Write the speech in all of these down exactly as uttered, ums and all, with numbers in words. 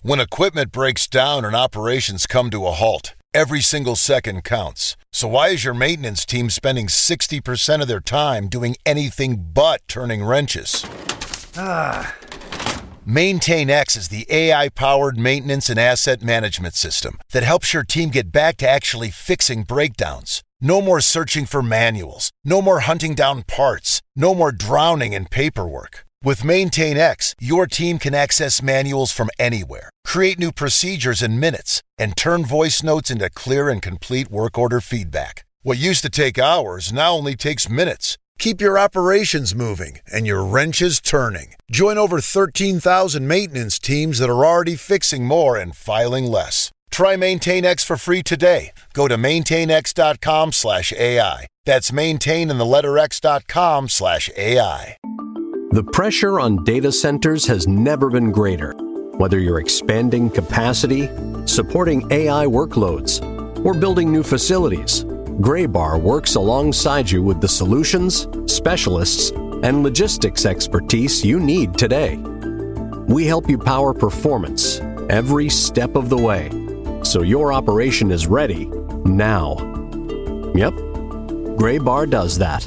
When equipment breaks down and operations come to a halt, every single second counts. So why is your maintenance team spending sixty percent of their time doing anything but turning wrenches? Ah. MaintainX is the A I-powered maintenance and asset management system that helps your team get back to actually fixing breakdowns. No more searching for manuals. No more hunting down parts. No more drowning in paperwork. With MaintainX, your team can access manuals from anywhere, create new procedures in minutes, and turn voice notes into clear and complete work order feedback. What used to take hours now only takes minutes. Keep your operations moving and your wrenches turning. Join over thirteen thousand maintenance teams that are already fixing more and filing less. Try MaintainX for free today. Go to maintainx.com slash AI. That's maintain in the letter x.com slash AI. The pressure on data centers has never been greater. Whether you're expanding capacity, supporting A I workloads, or building new facilities, Graybar works alongside you with the solutions, specialists, and logistics expertise you need today. We help you power performance every step of the way, so your operation is ready now. Yep, Graybar does that.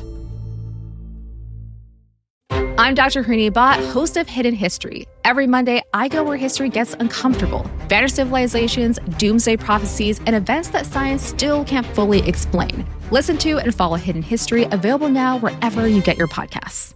I'm Doctor Hooni Bhatt, host of Hidden History. Every Monday, I go where history gets uncomfortable. Vanished civilizations, doomsday prophecies, and events that science still can't fully explain. Listen to and follow Hidden History, available now wherever you get your podcasts.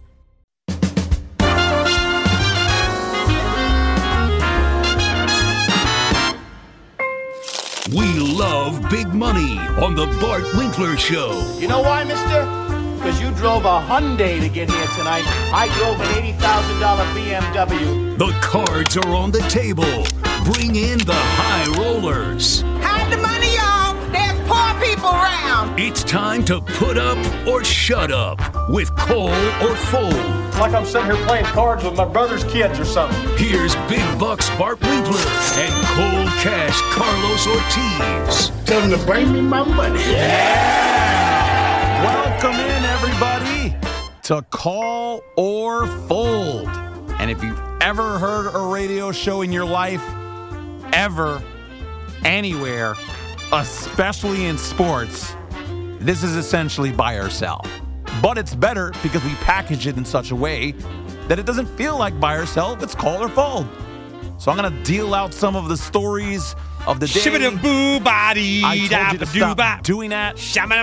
We love big money on the Bart Winkler Show. You know why, mister? Because you drove a Hyundai to get here tonight. I drove an eighty thousand dollars B M W. The cards are on the table. Bring in the high rollers. Hide the money, y'all. There's poor people around. It's time to put up or shut up with Call or Fold. Like I'm sitting here playing cards with my brother's kids or something. Here's Big Bucks Bart Winkler and Cold Cash Carlos Ortiz. Tell them to bring me my money. Yeah! Welcome in, everybody, to Call or Fold. And if you've ever heard a radio show in your life, ever, anywhere, especially in sports, this is essentially buy or sell. But it's better because we package it in such a way that it doesn't feel like buy or sell, it's call or fold. So I'm going to deal out some of the stories of the day. I told you to stop doing that.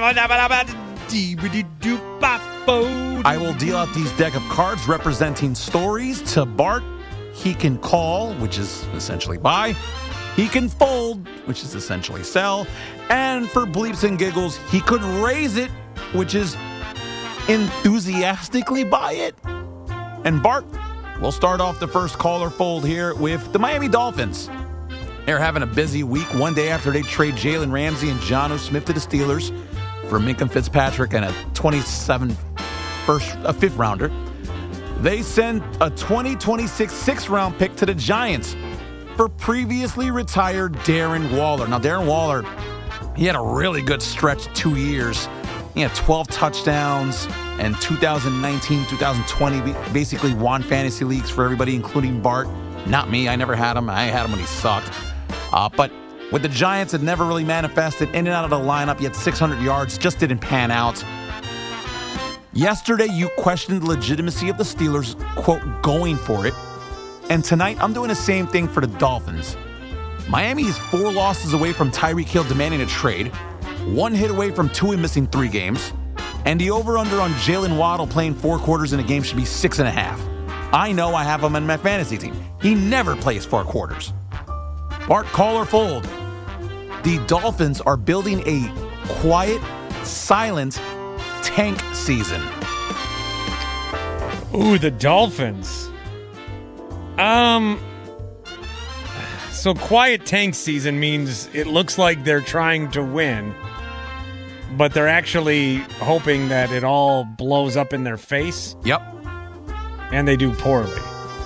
I will deal out these deck of cards representing stories to Bart. He can call, which is essentially buy. He can fold, which is essentially sell. And for bleeps and giggles, he could raise it, which is enthusiastically buy it. And Bart, we'll start off the first call or fold here with the Miami Dolphins. They're having a busy week, one day after they trade Jalen Ramsey and Jonnu Smith to the Steelers for Minkah Fitzpatrick and a twenty-seven first, a fifth rounder. They sent a twenty twenty-six sixth round pick to the Giants for previously retired Darren Waller. Now, Darren Waller, he had a really good stretch two years. He had twelve touchdowns, and two thousand nineteen, two thousand twenty basically won fantasy leagues for everybody, including Bart. Not me. I never had him. I had him when he sucked. Uh, but with the Giants, it never really manifested. In and out of the lineup, he had six hundred yards, just didn't pan out. Yesterday, you questioned the legitimacy of the Steelers, quote, going for it. And tonight, I'm doing the same thing for the Dolphins. Miami is four losses away from Tyreek Hill demanding a trade, one hit away from Tua missing three games, and the over-under on Jalen Waddle playing four quarters in a game should be six and a half. I know I have him in my fantasy team. He never plays four quarters. Bart, call or fold. The Dolphins are building a quiet, silent tank season. Ooh, the Dolphins. Um, so quiet tank season means it looks like they're trying to win, but they're actually hoping that it all blows up in their face. Yep. And they do poorly.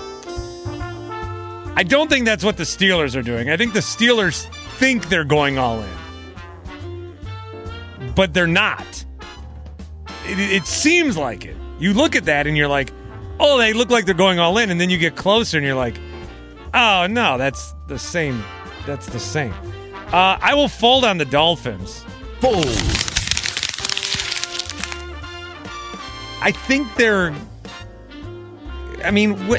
I don't think that's what the Steelers are doing. I think the Steelers think they're going all in, but they're not. It, it seems like it. You look at that and you're like, oh, they look like they're going all in, and then you get closer and you're like, Oh, no, that's the same. That's the same. Uh, I will fold on the Dolphins. Fold. I think they're... I mean... What,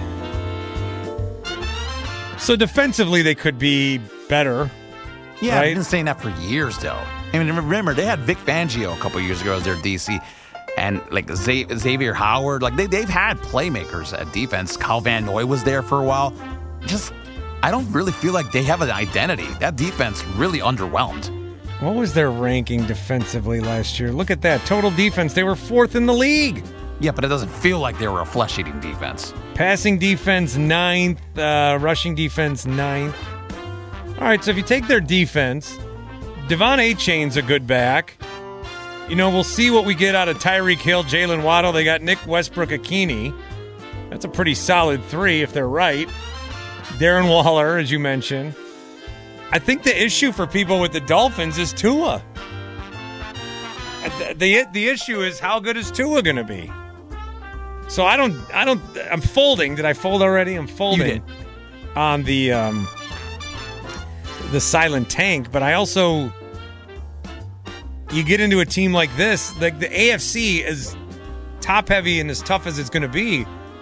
so defensively, they could be better. Yeah, right? I've been saying that for years, though. I mean, remember, they had Vic Fangio a couple years ago as their D C, and like Xavier Howard. Like, they, they've had playmakers at defense. Kyle Van Noy was there for a while. Just, I don't really feel like they have an identity. That defense really underwhelmed. What was their ranking defensively last year? Look at that. Total defense, they were fourth in the league. Yeah, but it doesn't feel like they were a flesh-eating defense. Passing defense, ninth. Uh, rushing defense, ninth. All right, so if you take their defense, Devon Achane's a good back. You know, we'll see what we get out of Tyreek Hill, Jalen Waddle. They got Nick Westbrook-Akini. That's a pretty solid three if they're right. Darren Waller, as you mentioned. I think the issue for people with the Dolphins is Tua. The, the, the issue is how good is Tua going to be? So I don't, I don't, I'm folding. Did I fold already? I'm folding you did. on the, um, the silent tank, but I also, you get into a team like this, like the A F C is top heavy and as tough as it's going to be.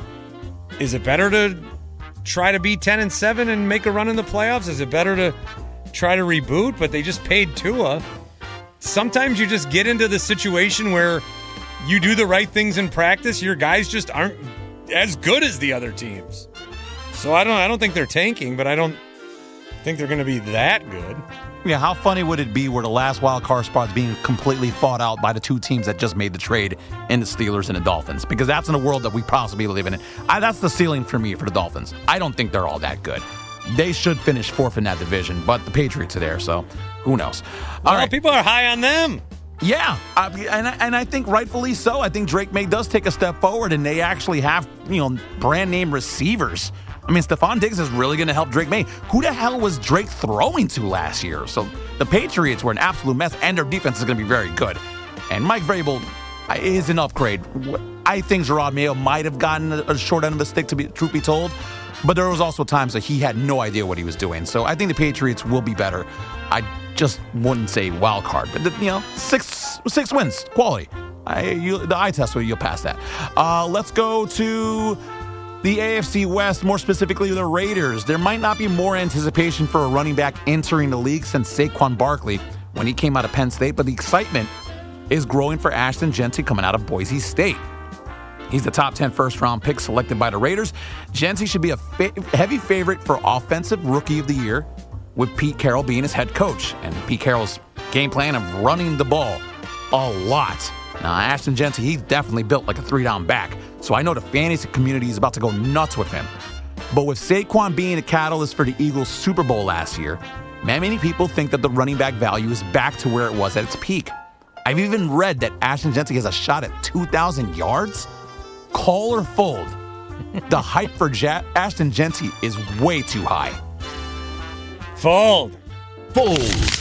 Is it better to try to be ten and seven and make a run in the playoffs? Is it better to try to reboot? But they just paid Tua. Sometimes you just get into the situation where you do the right things in practice. Your guys just aren't as good as the other teams. So I don't, I don't think they're tanking, but I don't think they're going to be that good. Yeah, how funny would it be where the last wild card spot's being completely fought out by the two teams that just made the trade in the Steelers and the Dolphins? Because that's in a world that we possibly live in. I, that's the ceiling for me for the Dolphins. I don't think they're all that good. They should finish fourth in that division, but the Patriots are there, so who knows? All well, right, people are high on them. Yeah, uh, and, I, and I think rightfully so. I think Drake May does take a step forward, and they actually have, you know, brand name receivers. I mean, Stephon Diggs is really going to help Drake May. Who the hell was Drake throwing to last year? So the Patriots were an absolute mess, and their defense is going to be very good. And Mike Vrabel is an upgrade. I think Gerard Mayo might have gotten a short end of the stick, to be truth be told. But there was also times that he had no idea what he was doing. So I think the Patriots will be better. I just wouldn't say wild card, but you know, six six wins, quality. I, you, the eye test, you'll pass that. Uh, let's go to the A F C West, more specifically the Raiders. There might not be more anticipation for a running back entering the league since Saquon Barkley when he came out of Penn State, but the excitement is growing for Ashton Jeanty coming out of Boise State. He's the top ten first-round pick selected by the Raiders. Jeanty should be a fa- heavy favorite for Offensive Rookie of the Year, with Pete Carroll being his head coach. And Pete Carroll's game plan of running the ball a lot. Now, Ashton Jeanty, he's definitely built like a three-down back, so I know the fantasy community is about to go nuts with him. But with Saquon being a catalyst for the Eagles' Super Bowl last year, many people think that the running back value is back to where it was at its peak. I've even read that Ashton Jeanty has a shot at two thousand yards. Call or fold. The hype for ja- Ashton Jeanty is way too high. Fold. Fold.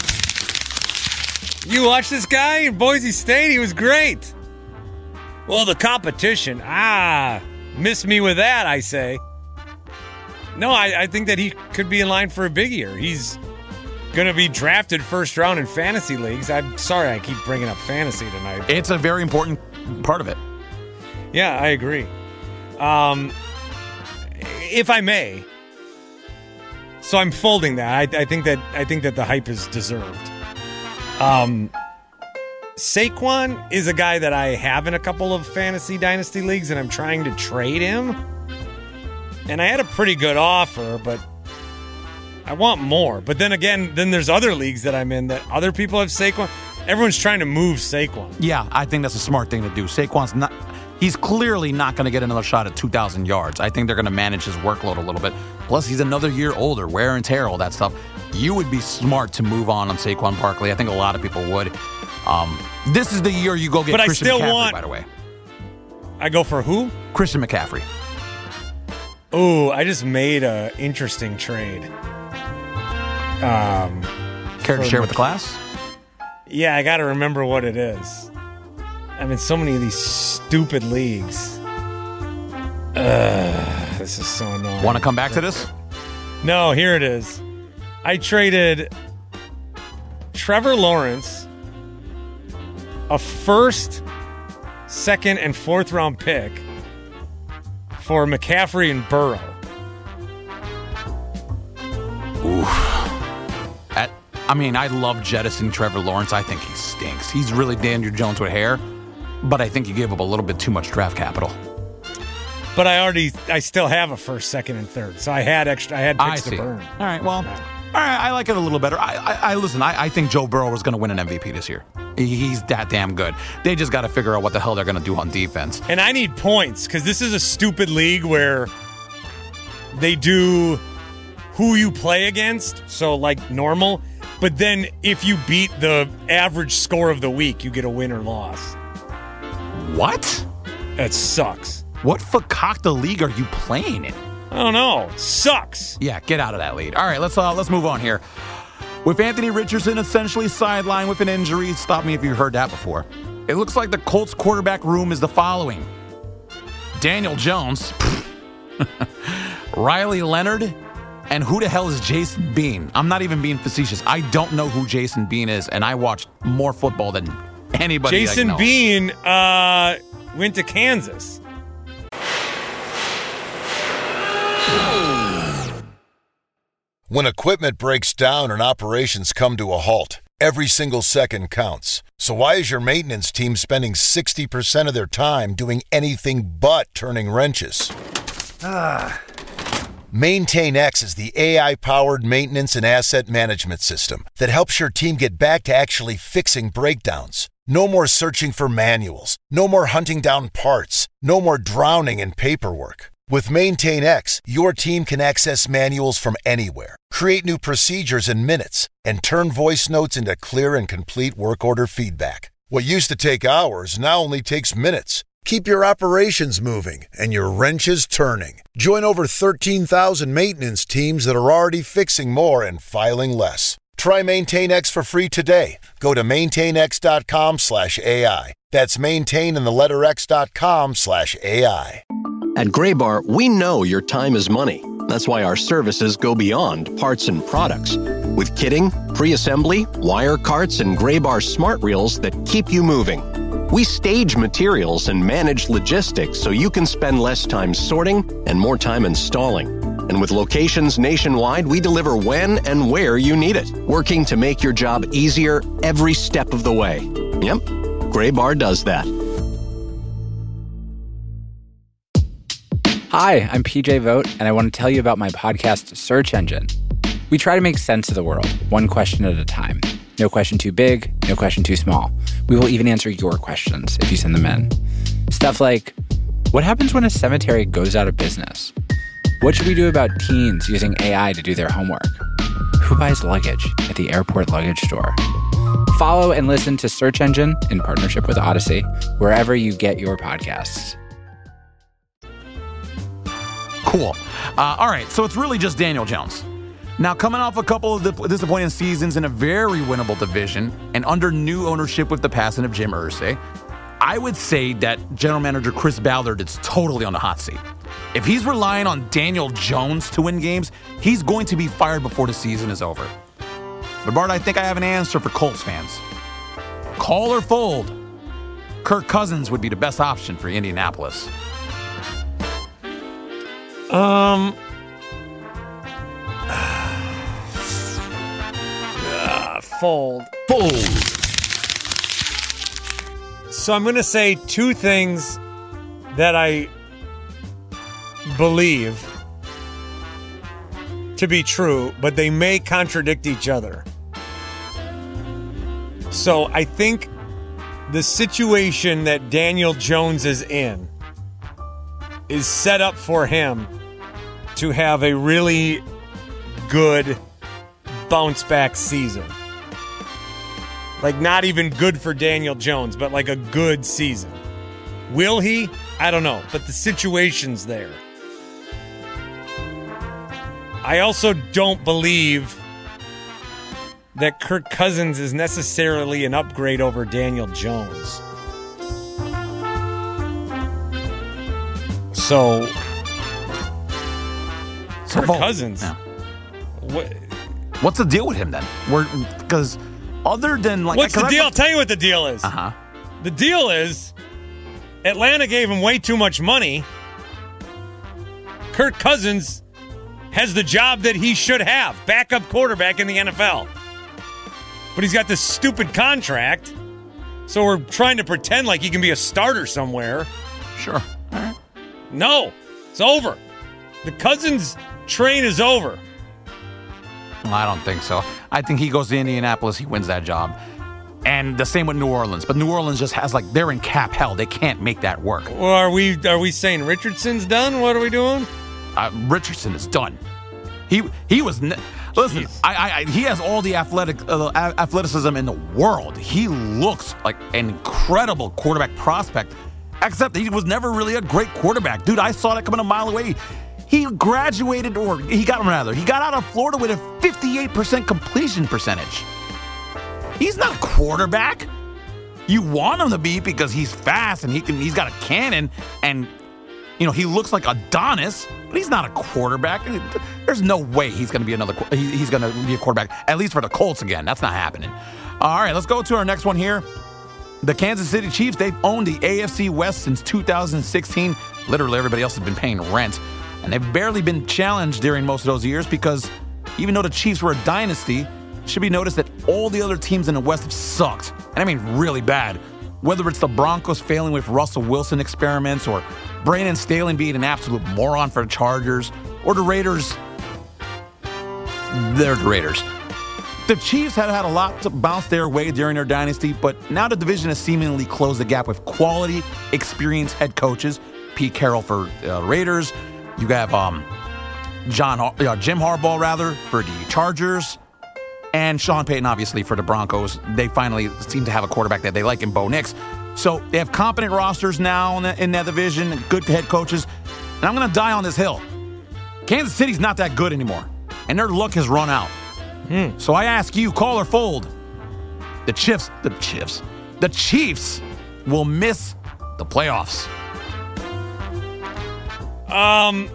You watch this guy in Boise State? He was great. Well, the competition. Ah, miss me with that, I say. No, I, I think that he could be in line for a big year. He's going to be drafted first round in fantasy leagues. I'm sorry I keep bringing up fantasy tonight. It's a very important part of it. Yeah, I agree. Um, if I may, so I'm folding that. I, I think that I think that the hype is deserved. Um, Saquon is a guy that I have in a couple of fantasy dynasty leagues, and I'm trying to trade him. And I had a pretty good offer, but I want more. But then again, then there's other leagues that I'm in that other people have Saquon. Everyone's trying to move Saquon. Yeah, I think that's a smart thing to do. Saquon's not. He's clearly not going to get another shot at two thousand yards. I think they're going to manage his workload a little bit. Plus, he's another year older, wear and tear, all that stuff. You would be smart to move on on Saquon Barkley. I think a lot of people would. Um, this is the year you go get but Christian I still McCaffrey, want, by the way. I go for who? Christian McCaffrey. Oh, I just made an interesting trade. Um, Care to share with the class? Yeah, I got to remember what it is. I'm in so many of these stupid leagues. Ugh, this is so annoying. Want to come back to this? No, here it is. I traded Trevor Lawrence, a first, second, and fourth round pick for McCaffrey and Burrow. Oof. At, I mean, I love jettisoning Trevor Lawrence. I think he stinks. He's really Daniel Jones with hair, but I think you gave up a little bit too much draft capital. But I already, I still have a first, second, and third, so I had extra. I had picks I see. to burn. All right, well, all right. I like it a little better. I, I, I listen. I, I think Joe Burrow is going to win an M V P this year. He's that damn good. They just got to figure out what the hell they're going to do on defense. And I need points because this is a stupid league where they do who you play against, so like normal. But then if you beat the average score of the week, you get a win or loss. What? That sucks. What fakakta league are you playing in? I don't know. It sucks. Yeah, get out of that lead. All right, let's uh, let's move on here. With Anthony Richardson essentially sidelined with an injury, stop me if you've heard that before. It looks like the Colts quarterback room is the following: Daniel Jones, Riley Leonard, and who the hell is Jason Bean? I'm not even being facetious. I don't know who Jason Bean is, and I watched more football than anybody. Jason I know. Bean uh, went to Kansas. When equipment breaks down and operations come to a halt, every single second counts. So why is your maintenance team spending sixty percent of their time doing anything but turning wrenches? Ah. MaintainX is the A I-powered maintenance and asset management system that helps your team get back to actually fixing breakdowns. No more searching for manuals. No more hunting down parts. No more drowning in paperwork. With MaintainX, your team can access manuals from anywhere, create new procedures in minutes, and turn voice notes into clear and complete work order feedback. What used to take hours now only takes minutes. Keep your operations moving and your wrenches turning. Join over thirteen thousand maintenance teams that are already fixing more and filing less. Try MaintainX for free today. Go to maintainx.com slash AI. That's maintain and the letter x.com slash AI. At Graybar, we know your time is money. That's why our services go beyond parts and products. With kitting, pre-assembly, wire carts, and Graybar smart reels that keep you moving. We stage materials and manage logistics so you can spend less time sorting and more time installing. And with locations nationwide, we deliver when and where you need it, working to make your job easier every step of the way. Yep, Graybar does that. Hi, I'm P J Vogt, and I want to tell you about my podcast, Search Engine. We try to make sense of the world, one question at a time. No question too big, no question too small. We will even answer your questions if you send them in. Stuff like, what happens when a cemetery goes out of business? What should we do about teens using A I to do their homework? Who buys luggage at the airport luggage store? Follow and listen to Search Engine in partnership with Odyssey, wherever you get your podcasts. Cool. Uh, all right, so it's really just Daniel Jones. Now, coming off a couple of disappointing seasons in a very winnable division and under new ownership with the passing of Jim Irsay, I would say that general manager Chris Ballard is totally on the hot seat. If he's relying on Daniel Jones to win games, he's going to be fired before the season is over. But Bart, I think I have an answer for Colts fans. Call or fold. Kirk Cousins would be the best option for Indianapolis. Um... Uh, fold. Fold. So I'm going to say two things that I believe to be true, but they may contradict each other. So I think the situation that Daniel Jones is in is set up for him to have a really good bounce back season. Like, not even good for Daniel Jones, but like a good season. Will he? I don't know, but the situation's there. I also don't believe that Kirk Cousins is necessarily an upgrade over Daniel Jones. So, Kirk Fold. Cousins. Yeah. What? What's the deal with him then? Because other than like, what's the deal? I, I'll tell you what the deal is. Uh huh. The deal is Atlanta gave him way too much money. Kirk Cousins has the job that he should have, backup quarterback in the N F L. But he's got this stupid contract, so we're trying to pretend like he can be a starter somewhere. Sure. All right. No, it's over. The Cousins train is over. Well, I don't think so. I think he goes to Indianapolis, he wins that job. And the same with New Orleans. But New Orleans just has, like, they're in cap hell. They can't make that work. Well, are we are we saying Richardson's done? What are we doing? Uh, Richardson is done. He he was... Ne- Listen, I, I, he has all the athletic uh, athleticism in the world. He looks like an incredible quarterback prospect, except he was never really a great quarterback. Dude, I saw that coming a mile away. He graduated, or he got rather, he got out of Florida with a fifty-eight percent completion percentage. He's not a quarterback. You want him to be because he's fast and he can. He's got a cannon, and you know he looks like Adonis, but he's not a quarterback. There's no way he's going to be another. He's going to be a quarterback, at least for the Colts again. That's not happening. All right, let's go to our next one here. The Kansas City Chiefs, they've owned the A F C West since two thousand sixteen. Literally everybody else has been paying rent, and they've barely been challenged during most of those years because even though the Chiefs were a dynasty, it should be noticed that all the other teams in the West have sucked, and I mean really bad. Whether it's the Broncos failing with Russell Wilson experiments, or Brandon Staley being an absolute moron for the Chargers, or the Raiders, they're the Raiders. The Chiefs had had a lot to bounce their way during their dynasty, but now the division has seemingly closed the gap with quality, experienced head coaches. Pete Carroll for uh, Raiders. You have um, John uh, Jim Harbaugh, rather, for the Chargers. And Sean Payton, obviously, for the Broncos. They finally seem to have a quarterback that they like in Bo Nix. So they have competent rosters now in, the, in that division, good head coaches. And I'm going to die on this hill. Kansas City's not that good anymore, and their luck has run out. Hmm. So I ask you, call or fold. The Chiefs, the Chiefs, the Chiefs will miss the playoffs. Um...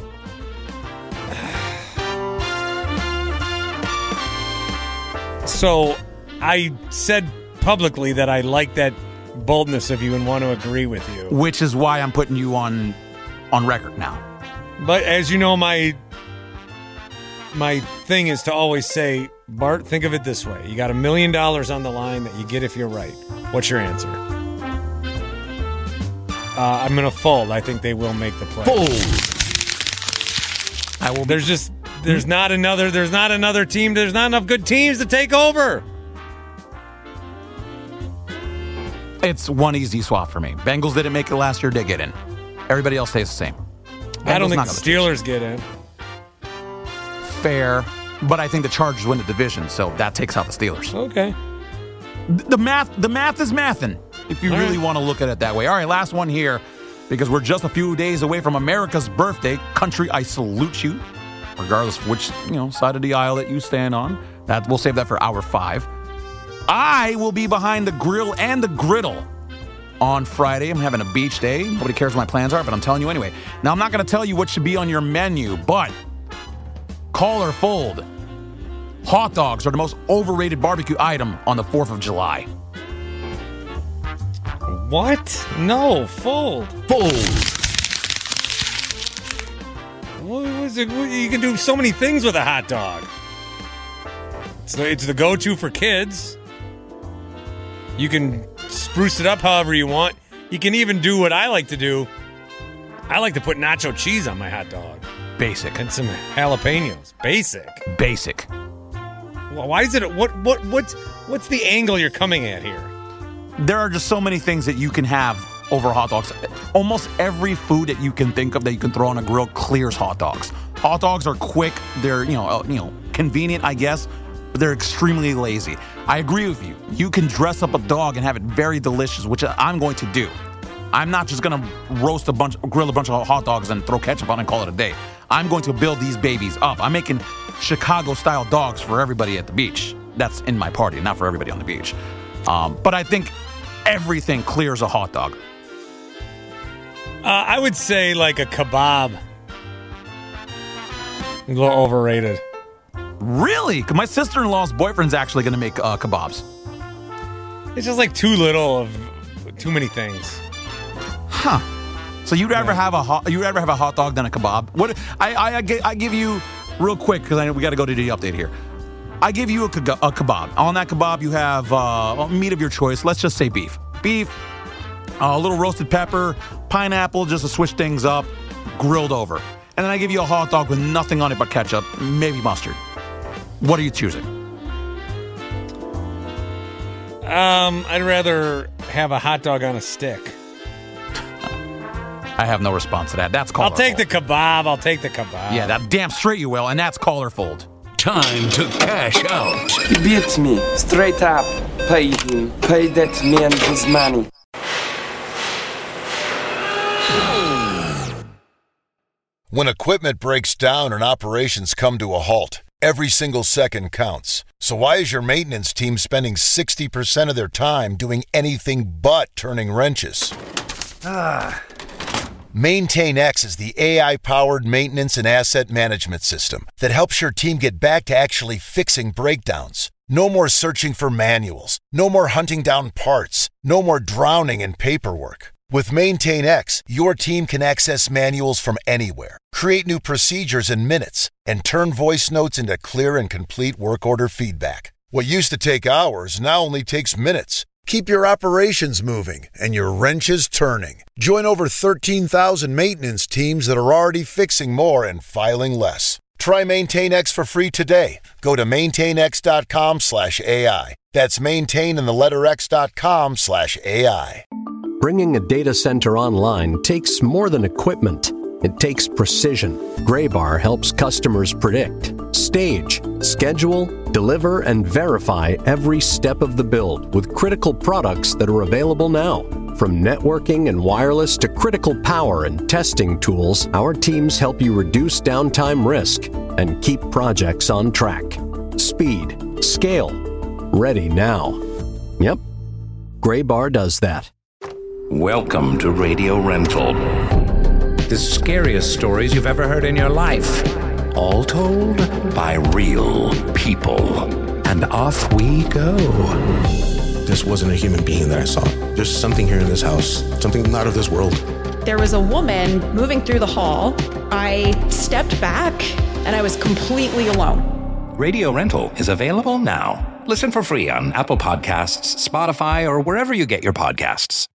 So, I said publicly that I like that boldness of you and want to agree with you. Which is why I'm putting you on on record now. But as you know, my my thing is to always say, Bart, think of it this way. You got a million dollars on the line that you get if you're right. What's your answer? Uh, I'm going to fold. I think they will make the play. Fold. I will. There's just... There's not another. There's not another team. There's not enough good teams to take over. It's one easy swap for me. Bengals didn't make it last year. They get in. Everybody else stays the same. Bengals I don't think the Steelers get in. Fair, but I think the Chargers win the division, so that takes out the Steelers. Okay. The math. The math is mathin'. If you All really right. want to look at it that way. All right, last one here, because we're just a few days away from America's birthday. Country, I salute you. Regardless of which, you know, side of the aisle that you stand on. That we'll save that for hour five. I will be behind the grill and the griddle on Friday. I'm having a beach day. Nobody cares what my plans are, but I'm telling you anyway. Now, I'm not going to tell you what should be on your menu, but call or fold. Hot dogs are the most overrated barbecue item on the fourth of July. What? No, fold. Fold. What was it? You can do so many things with a hot dog. It's the, it's the go-to for kids. You can spruce it up however you want. You can even do what I like to do. I like to put nacho cheese on my hot dog. Basic. And some jalapenos. Basic. Basic. Well, why is it? What what what's what's the angle you're coming at here? There are just so many things that you can have over hot dogs. Almost every food that you can think of that you can throw on a grill clears hot dogs. Hot dogs are quick. They're, you know, uh, you know, convenient, I guess, but they're extremely lazy. I agree with you. You can dress up a dog and have it very delicious, which I'm going to do. I'm not just going to roast a bunch, grill a bunch of hot dogs and throw ketchup on and call it a day. I'm going to build these babies up. I'm making Chicago-style dogs for everybody at the beach. That's in my party, not for everybody on the beach. Um, but I think everything clears a hot dog. Uh, I would say like a kebab. A little overrated. Really? 'Cause my sister-in-law's boyfriend's actually going to make uh, kebabs. It's just like too little of too many things. Huh. So you'd rather yeah. have a hot, you'd rather have a hot dog than a kebab? What I I, I, I give you real quick because I we got to go to the update here. I give you a, a kebab. On that kebab, you have uh, meat of your choice. Let's just say beef. Beef, a little roasted pepper, pineapple, just to switch things up, grilled over. And then I give you a hot dog with nothing on it but ketchup, maybe mustard. What are you choosing? Um, I'd rather have a hot dog on a stick. I have no response to that. That's colorful. I'll take the kebab. I'll take the kebab. Yeah, that damn straight you will, and that's colorful. Time to cash out. He beat me, straight up. Pay him. Pay that man his money. When equipment breaks down and operations come to a halt, every single second counts. So why is your maintenance team spending sixty percent of their time doing anything but turning wrenches? Ah. MaintainX is the A I-powered maintenance and asset management system that helps your team get back to actually fixing breakdowns. No more searching for manuals. No more hunting down parts. No more drowning in paperwork. With MaintainX, your team can access manuals from anywhere, create new procedures in minutes, and turn voice notes into clear and complete work order feedback. What used to take hours now only takes minutes. Keep your operations moving and your wrenches turning. Join over thirteen thousand maintenance teams that are already fixing more and filing less. Try MaintainX for free today. Go to maintainx.com slash AI. That's maintain in the letter x.com slash AI. Bringing a data center online takes more than equipment. It takes precision. Graybar helps customers predict, stage, schedule, deliver, and verify every step of the build with critical products that are available now. From networking and wireless to critical power and testing tools, our teams help you reduce downtime risk and keep projects on track. Speed, scale, ready now. Yep, Graybar does that. Welcome to Radio Rental. The scariest stories you've ever heard in your life. All told by real people. And off we go. This wasn't a human being that I saw. There's something here in this house, something not of this world. There was a woman moving through the hall. I stepped back and I was completely alone. Radio Rental is available now. Listen for free on Apple Podcasts, Spotify, or wherever you get your podcasts.